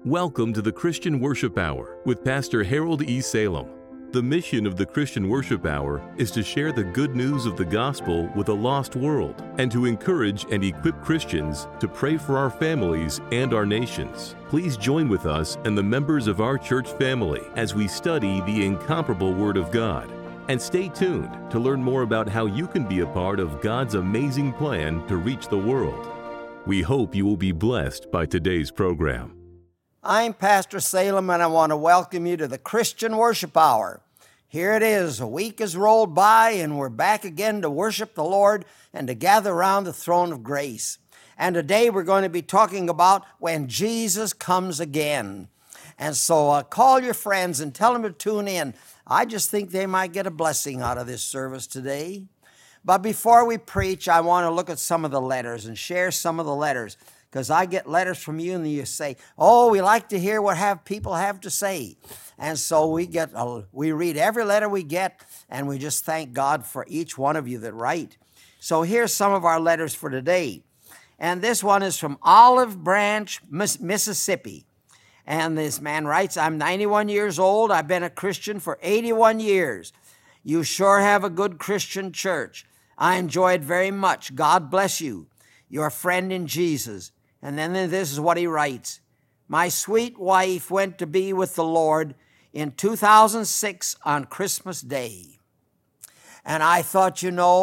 Welcome to the Christian Worship Hour with Pastor Harold E. Salem. The mission of the Christian Worship Hour is to share the good news of the gospel with a lost world and to encourage and equip Christians to pray for our families and our nations. Please join with us and the members of our church family as we study the incomparable Word of God. And stay tuned to learn more about how you can be a part of God's amazing plan to reach the world. We hope you will be blessed by today's program. I'm Pastor Salem, and I want to welcome you to the Christian Worship Hour. Here it is. A week has rolled by, and we're back again to worship the Lord and to gather around the throne of grace. And today we're going to be talking about when Jesus comes again. And so call your friends and tell them to tune in. I just think they might get a blessing out of this service today. But before we preach, I want to look at some of the letters and share some of the letters. Because I get letters from you and you say, oh, we like to hear what people have to say. And so we read every letter we get, and we just thank God for each one of you that write. So here's some of our letters for today. And this one is from Olive Branch, Mississippi. And this man writes, I'm 91 years old. I've been a Christian for 81 years. You sure have a good Christian church. I enjoy it very much. God bless you. Your friend in Jesus. And then this is what he writes. My sweet wife went to be with the Lord in 2006 on Christmas Day. And I thought,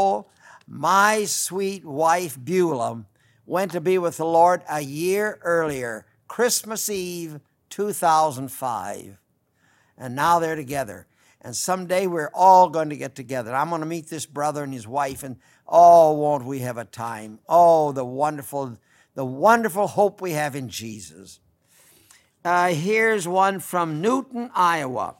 my sweet wife Beulah went to be with the Lord a year earlier, Christmas Eve 2005. And now they're together. And someday we're all going to get together. I'm going to meet this brother and his wife, and oh, won't we have a time? Oh, the wonderful hope we have in Jesus. Here's one from Newton, Iowa.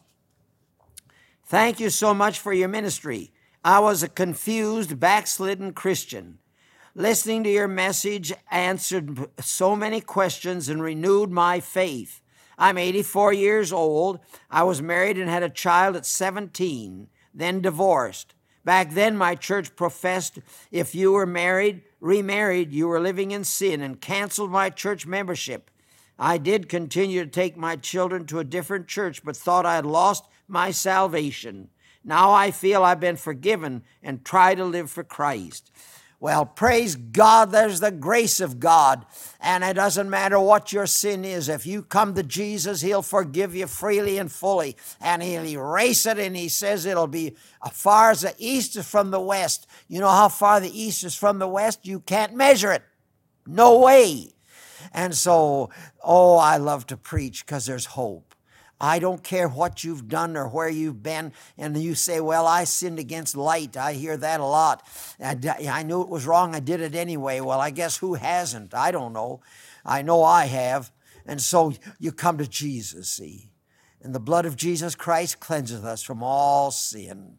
Thank you so much for your ministry. I was a confused, backslidden Christian. Listening to your message answered so many questions and renewed my faith. I'm 84 years old. I was married and had a child at 17, then divorced. Back then, my church professed if you were remarried, you were living in sin and canceled my church membership. I did continue to take my children to a different church, but thought I had lost my salvation. Now I feel I've been forgiven and try to live for Christ. Well, praise God, there's the grace of God. And it doesn't matter what your sin is. If you come to Jesus, He'll forgive you freely and fully. And He'll erase it, and He says it'll be as far as the east is from the west. You know how far the east is from the west? You can't measure it. No way. And so, I love to preach because there's hope. I don't care what you've done or where you've been, and you say, well, I sinned against light. I hear that a lot. I knew it was wrong. I did it anyway. Well, I guess who hasn't? I don't know. I know I have. And so you come to Jesus, see. And the blood of Jesus Christ cleanses us from all sin.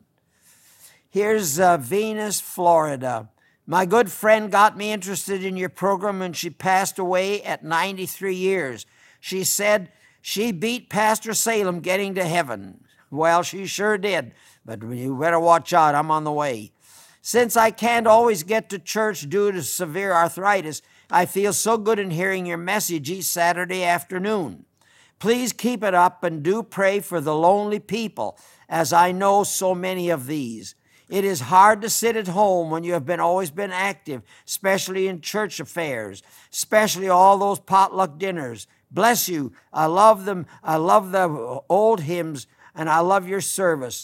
Here's Venus, Florida. My good friend got me interested in your program when she passed away at 93 years. She said, she beat Pastor Salem getting to heaven. Well, she sure did, but you better watch out. I'm on the way. Since I can't always get to church due to severe arthritis, I feel so good in hearing your message each Saturday afternoon. Please keep it up and do pray for the lonely people, as I know so many of these. It is hard to sit at home when you have always been active, especially in church affairs, especially all those potluck dinners. Bless you. I love them. I love the old hymns, and I love your service.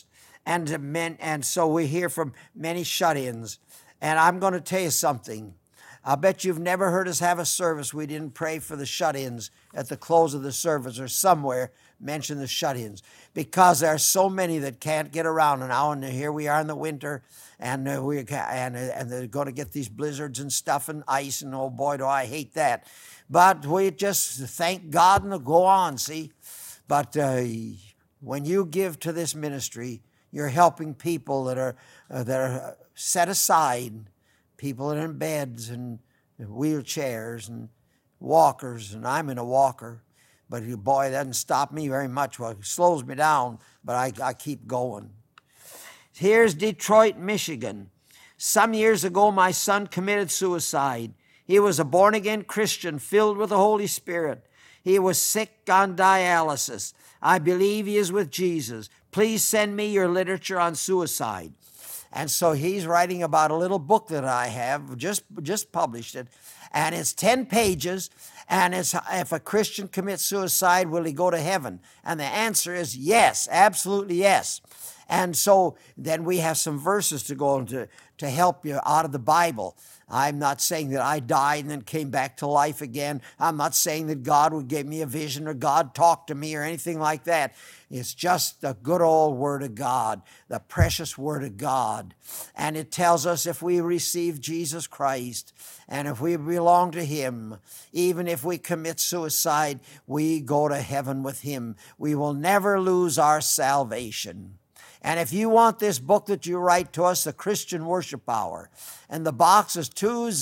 And so we hear from many shut-ins. And I'm going to tell you something. I bet you've never heard us have a service we didn't pray for the shut-ins at the close of the service or somewhere mention the shut-ins, because there are so many that can't get around now, and here we are in the winter, and they're going to get these blizzards and stuff and ice, and oh boy, do I hate that. But we just thank God and go on, see. But when you give to this ministry, you're helping people that are set aside, people that are in beds and wheelchairs and walkers, and I'm in a walker. But boy, it doesn't stop me very much. Well, it slows me down, but I keep going. Here's Detroit, Michigan. Some years ago, my son committed suicide. He was a born-again Christian filled with the Holy Spirit. He was sick on dialysis. I believe he is with Jesus. Please send me your literature on suicide. And so he's writing about a little book that I have, just published it, and it's 10 pages, and it's if a Christian commits suicide, will he go to heaven? And the answer is yes, absolutely yes. And so then we have some verses to go into to help you out of the Bible. I'm not saying that I died and then came back to life again. I'm not saying that God would give me a vision or God talked to me or anything like that. It's just the good old Word of God, the precious Word of God. And it tells us if we receive Jesus Christ and if we belong to Him, even if we commit suicide, we go to heaven with Him. We will never lose our salvation. And if you want this book that you write to us, The Christian Worship Hour, and the box is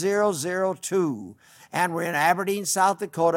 2002, and we're in Aberdeen, South Dakota,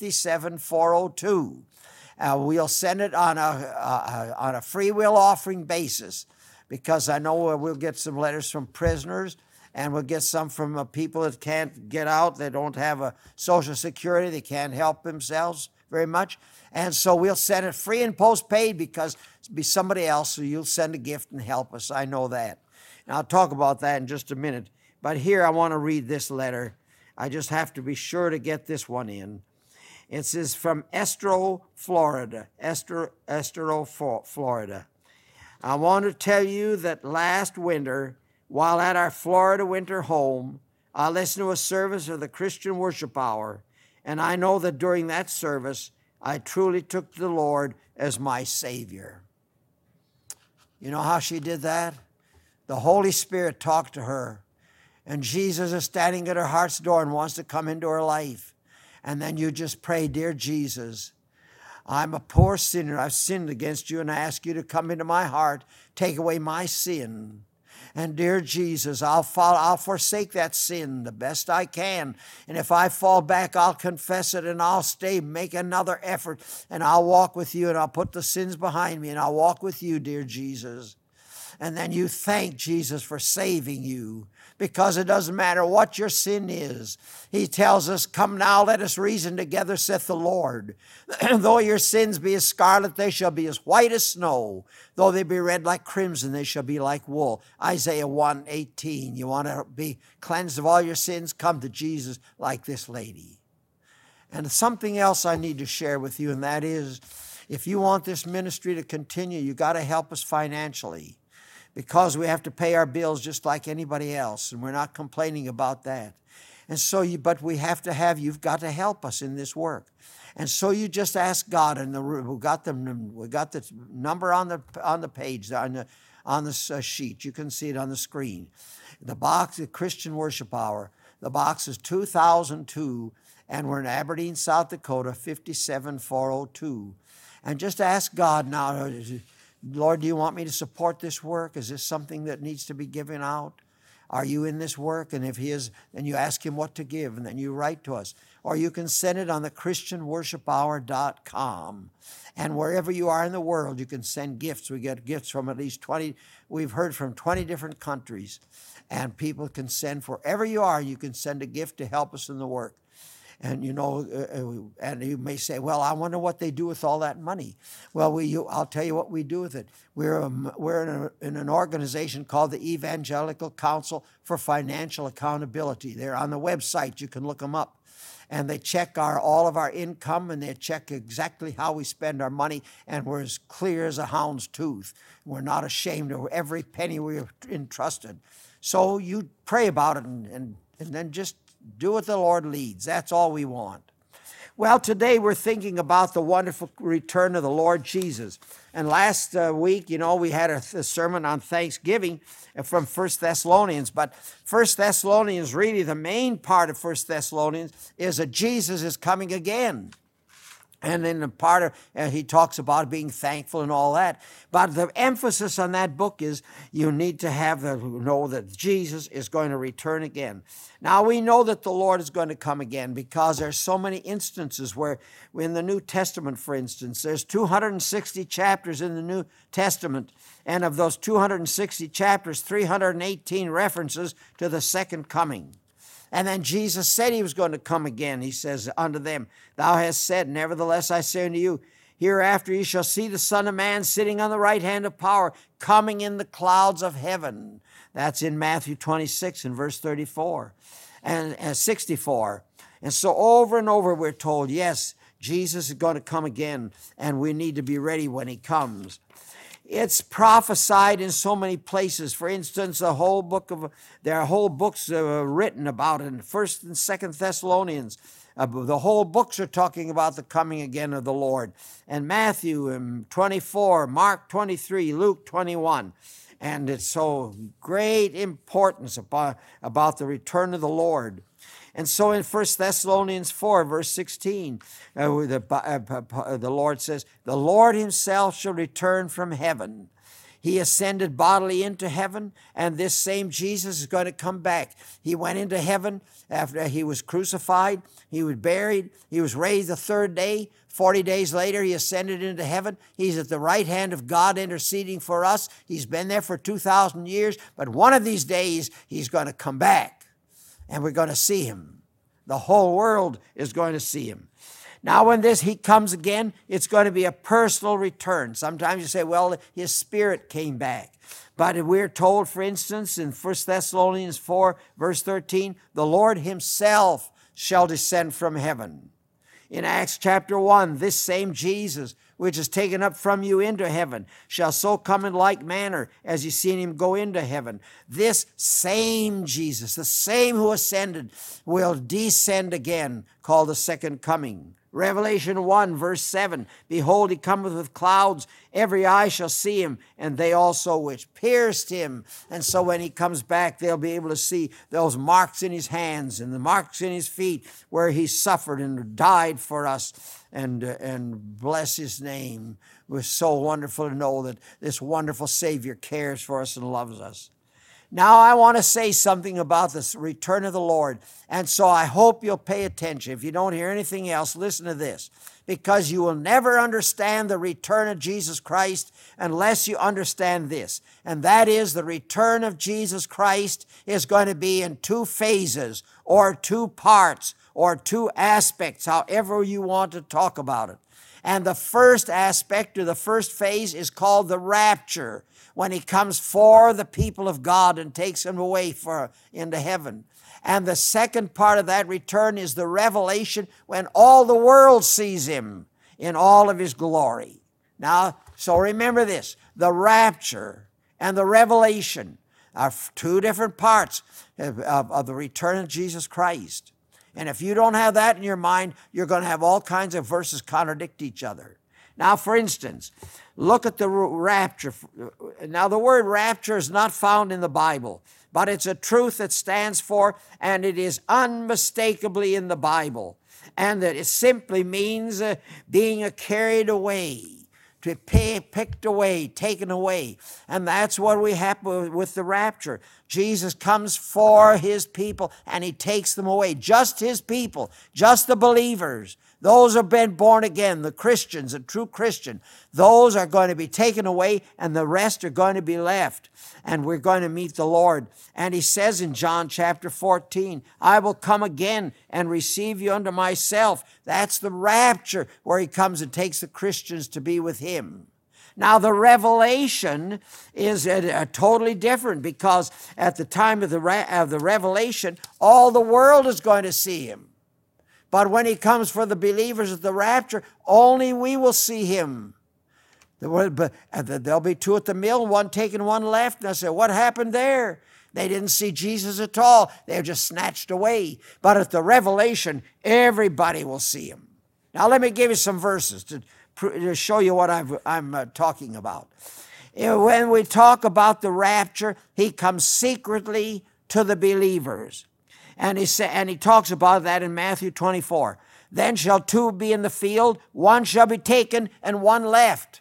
57402. We'll send it on a free will offering basis, because I know we'll get some letters from prisoners, and we'll get some from people that can't get out. They don't have a Social Security. They can't help themselves very much. And so we'll send it free and postpaid because it'll be somebody else, so you'll send a gift and help us. I know that. And I'll talk about that in just a minute. But here I want to read this letter. I just have to be sure to get this one in. It says from Estero, Florida. Estero, Florida. I want to tell you that last winter, while at our Florida winter home, I listened to a service of the Christian Worship Hour, and I know that during that service, I truly took the Lord as my Savior. You know how she did that? The Holy Spirit talked to her, and Jesus is standing at her heart's door and wants to come into her life. And then you just pray, dear Jesus, I'm a poor sinner. I've sinned against you, and I ask you to come into my heart, take away my sin. And dear Jesus, I'll forsake that sin the best I can. And if I fall back, I'll confess it, and I'll make another effort, and I'll walk with you, and I'll put the sins behind me, and I'll walk with you, dear Jesus. And then you thank Jesus for saving you, because it doesn't matter what your sin is. He tells us, come now, let us reason together, saith the Lord. Though your sins be as scarlet, they shall be as white as snow. Though they be red like crimson, they shall be like wool. Isaiah 1:18. You want to be cleansed of all your sins? Come to Jesus like this lady. And something else I need to share with you, and that is, if you want this ministry to continue, you got to help us financially, because we have to pay our bills just like anybody else, and we're not complaining about that. And so, but we have to have, you've got to help us in this work. And so you just ask God, and we got the number on the page, on the sheet. You can see it on the screen. The box, the Christian Worship Hour, the box is 2002, and we're in Aberdeen, South Dakota, 57402. And just ask God now, Lord, do you want me to support this work? Is this something that needs to be given out? Are you in this work? And if he is, then you ask him what to give, and then you write to us. Or you can send it on the ChristianWorshipHour.com. And wherever you are in the world, you can send gifts. We get gifts from at least 20, we've heard from 20 different countries. And people can send, wherever you are, you can send a gift to help us in the work. And you know, and you may say, well, I wonder what they do with all that money. Well, I'll tell you what we do with it. We're in an organization called the Evangelical Council for Financial Accountability. They're on the website. You can look them up. And they check all of our income, and they check exactly how we spend our money, and we're as clear as a hound's tooth. We're not ashamed of every penny we're entrusted. So you pray about it, and then just do what the Lord leads. That's all we want. Well, today we're thinking about the wonderful return of the Lord Jesus. And last week, you know, we had a sermon on Thanksgiving from 1 Thessalonians. But 1 Thessalonians, really the main part of 1 Thessalonians is that Jesus is coming again. And then the part of, he talks about being thankful and all that. But the emphasis on that book is you need to know that Jesus is going to return again. Now we know that the Lord is going to come again because there's so many instances where in the New Testament, for instance, there's 260 chapters in the New Testament. And of those 260 chapters, 318 references to the second coming. And then Jesus said he was going to come again. He says unto them, thou hast said, nevertheless I say unto you, hereafter ye shall see the Son of Man sitting on the right hand of power, coming in the clouds of heaven. That's in Matthew 26 and verse 34 and 64. And so over and over we're told, yes, Jesus is going to come again, and we need to be ready when he comes. It's prophesied in so many places. For instance, there are whole books written about it in 1st and 2nd Thessalonians. The whole books are talking about the coming again of the Lord. And Matthew 24, Mark 23, Luke 21. And it's so great importance about the return of the Lord. And so in 1 Thessalonians 4, verse 16, the Lord says, the Lord himself shall return from heaven. He ascended bodily into heaven, and this same Jesus is going to come back. He went into heaven after he was crucified. He was buried. He was raised the third day. 40 days later, he ascended into heaven. He's at the right hand of God interceding for us. He's been there for 2,000 years, but one of these days, he's going to come back. And we're going to see him. The whole world is going to see him. Now when he comes again, it's going to be a personal return. Sometimes you say, well, his spirit came back. But we're told, for instance, in 1 Thessalonians 4, verse 13, the Lord himself shall descend from heaven. In Acts chapter 1, this same Jesus, which is taken up from you into heaven, shall so come in like manner as ye seen him go into heaven. This same Jesus, the same who ascended, will descend again, called the second coming. Revelation 1, verse 7, behold, he cometh with clouds, every eye shall see him, and they also which pierced him. And so when he comes back, they'll be able to see those marks in his hands and the marks in his feet where he suffered and died for us. And bless his name. It was so wonderful to know that this wonderful Savior cares for us and loves us. Now I want to say something about this return of the Lord. And so I hope you'll pay attention. If you don't hear anything else, listen to this. Because you will never understand the return of Jesus Christ unless you understand this. And that is, the return of Jesus Christ is going to be in two phases or two parts or two aspects, however you want to talk about it. And the first aspect or the first phase is called the rapture, when he comes for the people of God and takes them away into heaven. And the second part of that return is the revelation, when all the world sees him in all of his glory. Now, so remember this, the rapture and the revelation are two different parts of the return of Jesus Christ. And if you don't have that in your mind, you're going to have all kinds of verses contradict each other. Now, for instance, look at the rapture. Now, the word rapture is not found in the Bible, but it's a truth that stands for, and it is unmistakably in the Bible. And that it simply means being carried away, to be picked away, taken away. And that's what we have with the rapture. Jesus comes for his people, and he takes them away. Just his people, just the believers. Those who have been born again, the Christians, the true Christian, those are going to be taken away, and the rest are going to be left. And we're going to meet the Lord. And he says in John chapter 14, I will come again and receive you unto myself. That's the rapture, where he comes and takes the Christians to be with him. Now, the revelation is totally different, because at the time of the revelation, all the world is going to see him. But when he comes for the believers at the rapture, only we will see him. There'll be two at the mill, one taken, one left. And I say, what happened there? They didn't see Jesus at all. They were just snatched away. But at the revelation, everybody will see him. Now, let me give you some verses to show you what I'm talking about. When we talk about the rapture, he comes secretly to the believers. And he talks about that in Matthew 24. Then shall two be in the field, one shall be taken and one left.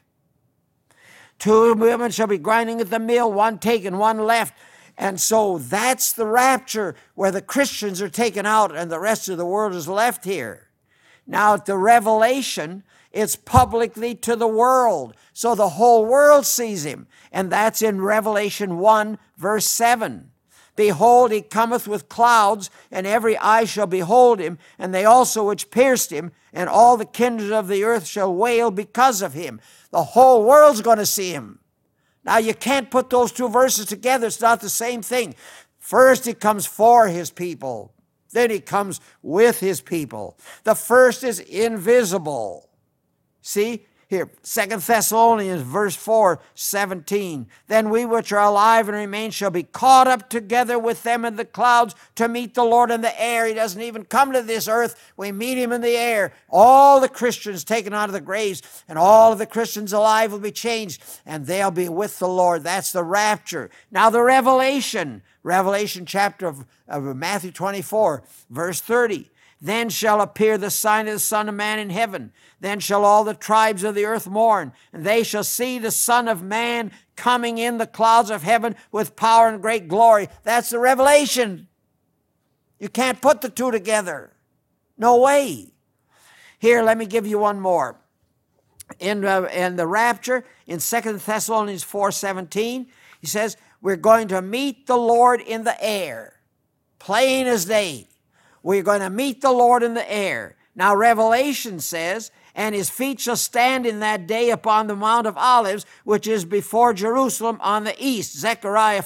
Two women shall be grinding at the mill, one taken, one left. And so that's the rapture, where the Christians are taken out and the rest of the world is left here. Now at the revelation, it's publicly to the world. So the whole world sees him. And that's in Revelation 1, verse 7. Behold, he cometh with clouds, and every eye shall behold him, and they also which pierced him, and all the kindreds of the earth shall wail because of him. The whole world's going to see him. Now, you can't put those two verses together. It's not the same thing. First, he comes for his people. Then he comes with his people. The first is invisible. See? Here, 2 Thessalonians verse 4:17. Then we which are alive and remain shall be caught up together with them in the clouds to meet the Lord in the air. He doesn't even come to this earth. We meet him in the air. All the Christians taken out of the graves, and all of the Christians alive will be changed, and they'll be with the Lord. That's the rapture. Now the Revelation chapter of Matthew 24, verse 30. Then shall appear the sign of the Son of Man in heaven. Then shall all the tribes of the earth mourn, and they shall see the Son of Man coming in the clouds of heaven with power and great glory. That's the Revelation. You can't put the two together. No way. Here, let me give you one more. In the rapture, in 2 Thessalonians 4:17, he says, we're going to meet the Lord in the air. Plain as day. We're going to meet the Lord in the air. Now, Revelation says, and his feet shall stand in that day upon the Mount of Olives, which is before Jerusalem on the east. Zechariah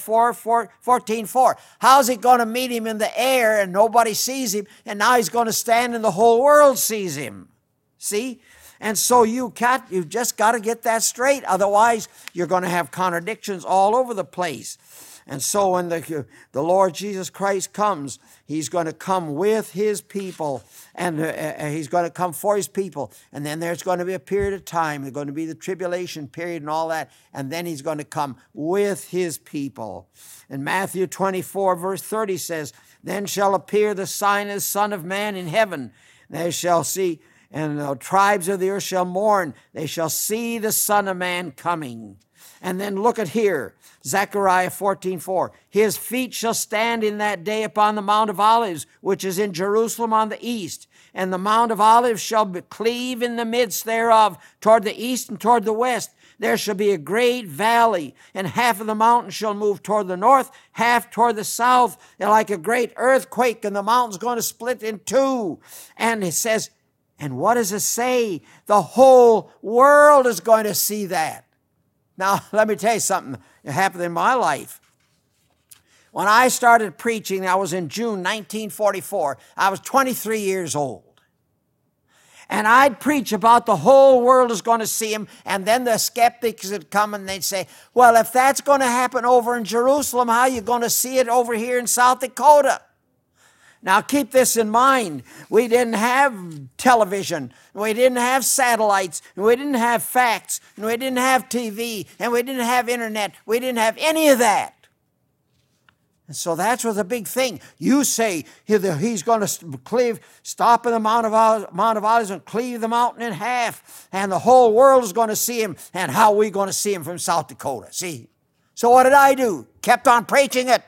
14:4. How's he going to meet him in the air and nobody sees him, and now he's going to stand and the whole world sees him? See? And so you've just got to get that straight. Otherwise, you're going to have contradictions all over the place. And so when the Lord Jesus Christ comes, he's going to come with his people, and he's going to come for his people. And then there's going to be a period of time. There's going to be the tribulation period and all that. And then he's going to come with his people. And Matthew 24, verse 30 says, then shall appear the sign of the Son of Man in heaven. They shall see, and the tribes of the earth shall mourn. They shall see the Son of Man coming. And then look at here, Zechariah 14:4. His feet shall stand in that day upon the Mount of Olives, which is in Jerusalem on the east. And the Mount of Olives shall cleave in the midst thereof, toward the east and toward the west. There shall be a great valley, and half of the mountain shall move toward the north, half toward the south, and like a great earthquake, and the mountain's going to split in two. And it says, and what does it say? The whole world is going to see that. Now, let me tell you something that happened in my life. When I started preaching, I was in June 1944. I was 23 years old. And I'd preach about the whole world is going to see him, and then the skeptics would come and they'd say, well, if that's going to happen over in Jerusalem, how are you going to see it over here in South Dakota? Now, keep this in mind. We didn't have television. We didn't have satellites. We didn't have fax. We didn't have TV. And we didn't have internet. We didn't have any of that. And so that was a big thing. You say he's going to stop in the Mount of Olives and cleave the mountain in half. And the whole world is going to see him. And how are we going to see him from South Dakota? See? So what did I do? Kept on preaching it.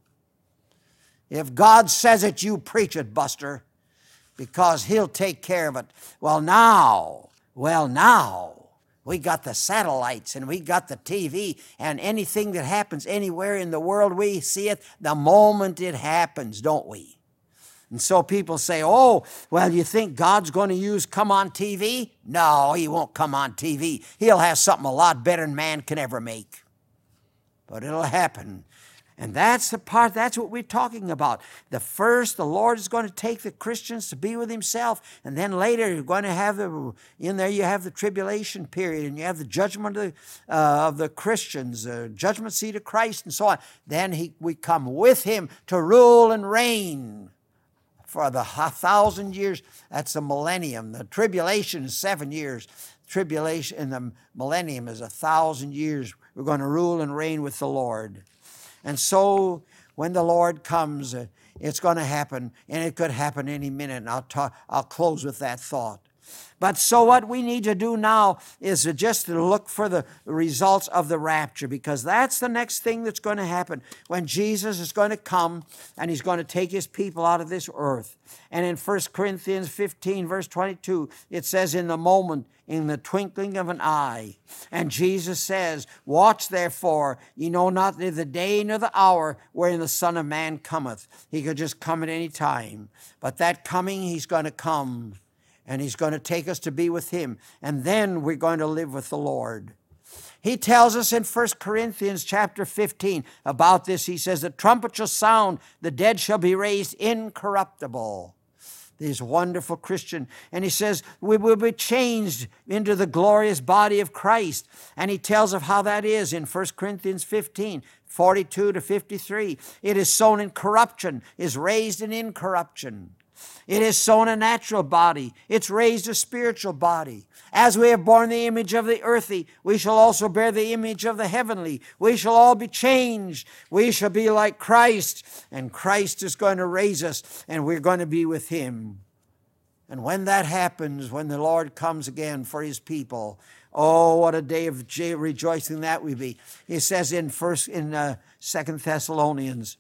If God says it, you preach it, Buster, because he'll take care of it. Well, now, we got the satellites and we got the TV, and anything that happens anywhere in the world, we see it the moment it happens, don't we? And so people say, oh, well, you think God's going to come on TV? No, he won't come on TV. He'll have something a lot better than man can ever make. But it'll happen. And that's the part, that's what we're talking about. The Lord is going to take the Christians to be with himself. And then later you're going to have in there you have the tribulation period, and you have the judgment of the Christians, the judgment seat of Christ and so on. Then we come with him to rule and reign for the 1,000 years. That's the millennium. The tribulation is 7 years. Tribulation in the millennium is 1,000 years. We're going to rule and reign with the Lord. And so when the Lord comes, it's going to happen, and it could happen any minute. And I'll close with that thought. But so what we need to do now is just to look for the results of the rapture, because that's the next thing that's going to happen when Jesus is going to come and he's going to take his people out of this earth. And in 1 Corinthians 15, verse 22, it says, in the moment, in the twinkling of an eye. And Jesus says, watch therefore, ye know not the day nor the hour wherein the Son of Man cometh. He could just come at any time. But that coming, he's going to come. And he's going to take us to be with him. And then we're going to live with the Lord. He tells us in 1 Corinthians chapter 15 about this. He says, the trumpet shall sound, the dead shall be raised incorruptible. These wonderful Christian. And he says, we will be changed into the glorious body of Christ. And he tells of how that is in 1 Corinthians 15, 42 to 53. It is sown in corruption, is raised in incorruption. It is sown a natural body. It's raised a spiritual body. As we have borne the image of the earthly, we shall also bear the image of the heavenly. We shall all be changed. We shall be like Christ, and Christ is going to raise us, and we're going to be with him. And when that happens, when the Lord comes again for his people, oh, what a day of rejoicing that will be. He says in 2 Thessalonians,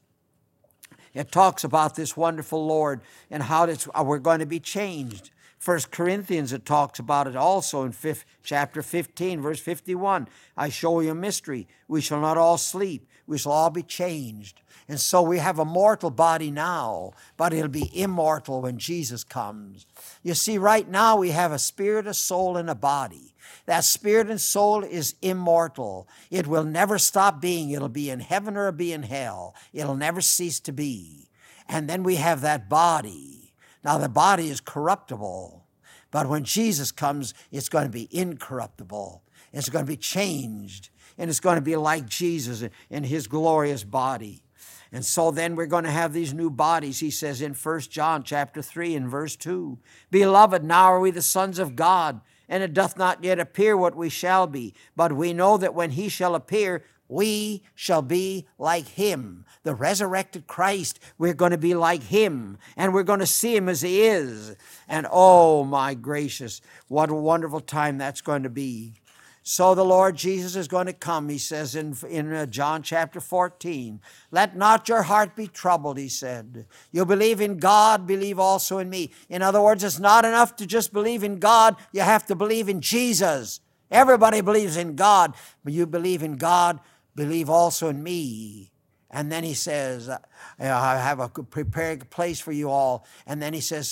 it talks about this wonderful Lord and how we're going to be changed. 1 Corinthians, it talks about it also in chapter 15, verse 51. I show you a mystery. We shall not all sleep. We shall all be changed. And so we have a mortal body now, but it'll be immortal when Jesus comes. You see, right now we have a spirit, a soul, and a body. That spirit and soul is immortal. It will never stop being. It'll be in heaven or it'll be in hell. It'll never cease to be. And then we have that body. Now the body is corruptible, but when Jesus comes, it's going to be incorruptible. It's going to be changed, and it's going to be like Jesus in his glorious body. And so then we're going to have these new bodies. He says in 1 John chapter 3 and verse 2, Beloved, now are we the sons of God, and it doth not yet appear what we shall be. But we know that when he shall appear, we shall be like him. The resurrected Christ, we're going to be like him, and we're going to see him as he is. And oh, my gracious, what a wonderful time that's going to be. So the Lord Jesus is going to come, he says in John chapter 14. Let not your heart be troubled, he said. You believe in God, believe also in me. In other words, it's not enough to just believe in God. You have to believe in Jesus. Everybody believes in God, but you believe in God, believe also in me. And then he says, I have a prepared place for you all. And then he says,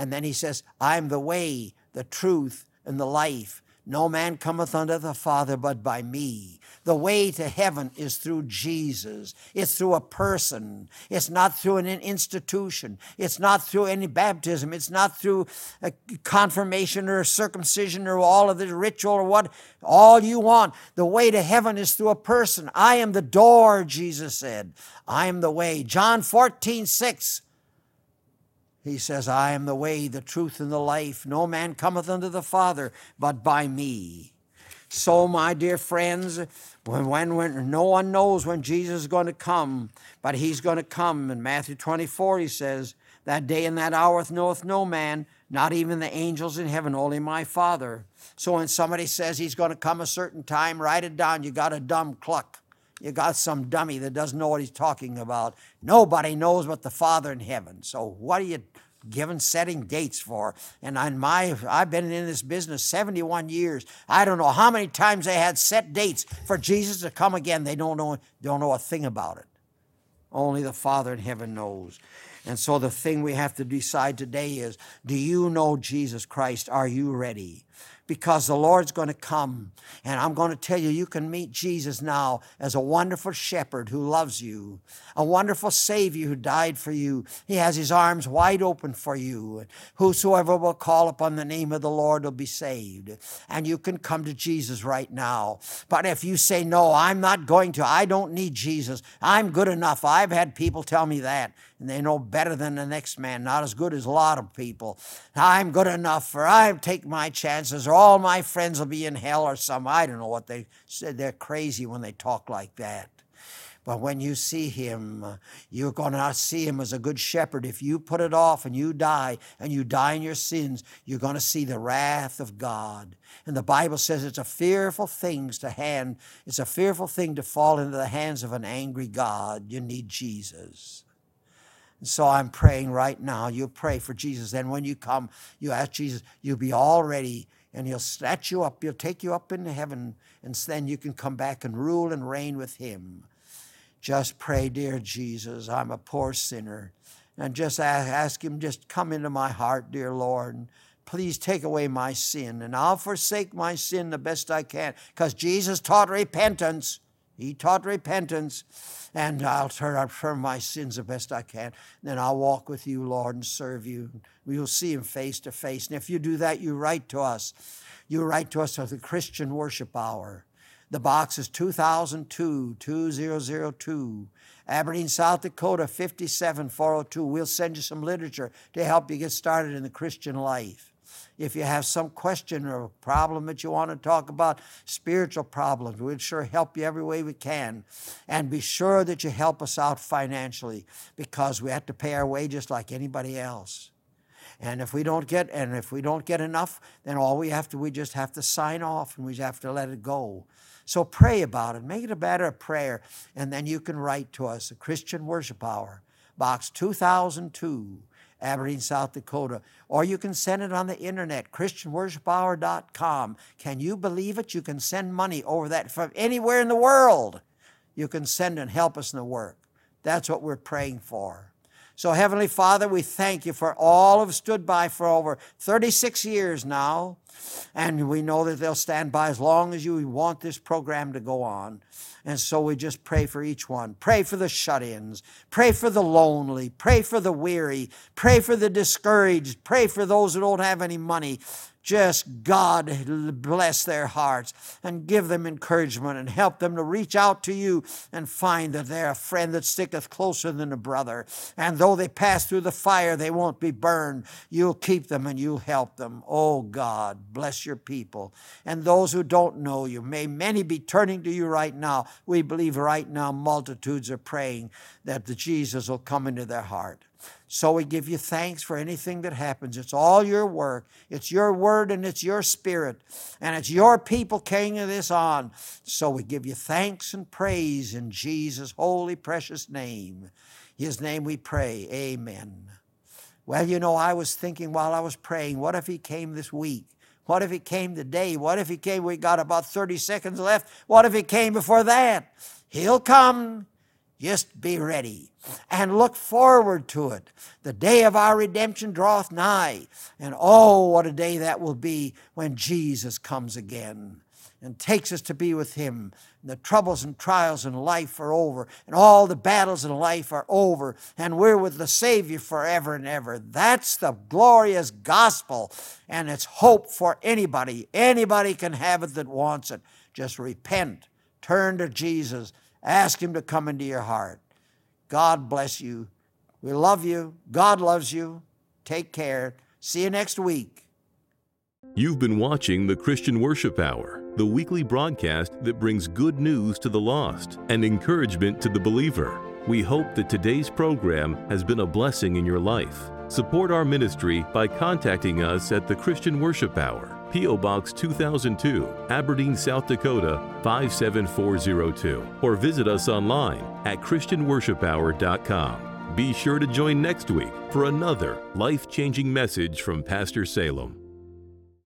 I am the way, the truth, and the life. No man cometh unto the Father but by me. The way to heaven is through Jesus. It's through a person. It's not through an institution. It's not through any baptism. It's not through a confirmation or circumcision or all of the ritual or what, all you want. The way to heaven is through a person. I am the door, Jesus said. I am the way. John 14:6. He says, I am the way, the truth, and the life. No man cometh unto the Father but by me. So, my dear friends, when no one knows when Jesus is going to come, but he's going to come. In Matthew 24, he says, that day and that hour knoweth no man, not even the angels in heaven, only my Father. So when somebody says he's going to come a certain time, write it down. You got a dumb cluck. You got some dummy that doesn't know what he's talking about. Nobody knows but the Father in heaven. So what are you setting dates for? And I've been in this business 71 years. I don't know how many times they had set dates for Jesus to come again. They don't know a thing about it. Only the Father in heaven knows. And so the thing we have to decide today is, do you know Jesus Christ? Are you ready? Because the Lord's going to come, and I'm going to tell you, you can meet Jesus now as a wonderful shepherd who loves you, a wonderful Savior who died for you. He has his arms wide open for you. Whosoever will call upon the name of the Lord will be saved. And you can come to Jesus right now. But if you say, no, I'm not going to, I don't need Jesus, I'm good enough. I've had people tell me that. And they know better than the next man, not as good as a lot of people. I'm good enough, for I take my chances, or all my friends will be in hell or some. I don't know what they said. They're crazy when they talk like that. But when you see him, you're going to see him as a good shepherd. If you put it off and you die in your sins, you're going to see the wrath of God. And the Bible says it's a fearful thing to fall into the hands of an angry God. You need Jesus. And so I'm praying right now. You pray for Jesus. And when you come, you ask Jesus, you'll be all ready. And he'll snatch you up. He'll take you up into heaven. And then you can come back and rule and reign with him. Just pray, dear Jesus, I'm a poor sinner. And just ask him, just come into my heart, dear Lord. Please take away my sin. And I'll forsake my sin the best I can. Because Jesus taught repentance. He taught repentance. And I'll turn from my sins the best I can. Then I'll walk with you, Lord, and serve you. We'll see him face to face. And if you do that, you write to us. You write to us at the Christian Worship Hour. The box is 2002, Aberdeen, South Dakota, 57402. We'll send you some literature to help you get started in the Christian life. If you have some question or problem that you want to talk about, spiritual problems, we'll sure help you every way we can. And be sure that you help us out financially, because we have to pay our wages like anybody else. And if we don't get enough, then we just have to sign off, and we have to let it go. So pray about it. Make it a matter of prayer. And then you can write to us, the Christian Worship Hour, Box 2002, Aberdeen, South Dakota. Or you can send it on the internet, ChristianWorshipHour.com. Can you believe it? You can send money over that from anywhere in the world. You can send and help us in the work. That's what we're praying for. So, Heavenly Father, we thank you for all who have stood by for over 36 years now. And we know that they'll stand by as long as you want this program to go on. And so we just pray for each one. Pray for the shut-ins. Pray for the lonely. Pray for the weary. Pray for the discouraged. Pray for those who don't have any money. Just God bless their hearts and give them encouragement and help them to reach out to you and find that they're a friend that sticketh closer than a brother. And though they pass through the fire, they won't be burned. You'll keep them and you'll help them. Oh God, bless your people. And those who don't know you, may many be turning to you right now. We believe right now multitudes are praying that the Jesus will come into their heart. So we give you thanks for anything that happens. It's all your work. It's your word and it's your spirit. And it's your people carrying this on. So we give you thanks and praise in Jesus' holy, precious name. His name we pray. Amen. Well, you know, I was thinking while I was praying, what if he came this week? What if he came today? What if he came? We got about 30 seconds left. What if he came before that? He'll come. Just be ready and look forward to it. The day of our redemption draweth nigh. And oh, what a day that will be when Jesus comes again and takes us to be with him. And the troubles and trials in life are over. And all the battles in life are over. And we're with the Savior forever and ever. That's the glorious gospel. And it's hope for anybody. Anybody can have it that wants it. Just repent. Turn to Jesus. Ask him to come into your heart. God bless you. We love you. God loves you. Take care. See you next week. You've been watching the Christian Worship Hour, the weekly broadcast that brings good news to the lost and encouragement to the believer. We hope that today's program has been a blessing in your life. Support our ministry by contacting us at the Christian Worship Hour, P.O. Box 2002, Aberdeen, South Dakota 57402, or visit us online at ChristianWorshipHour.com. Be sure to join next week for another life-changing message from Pastor Salem.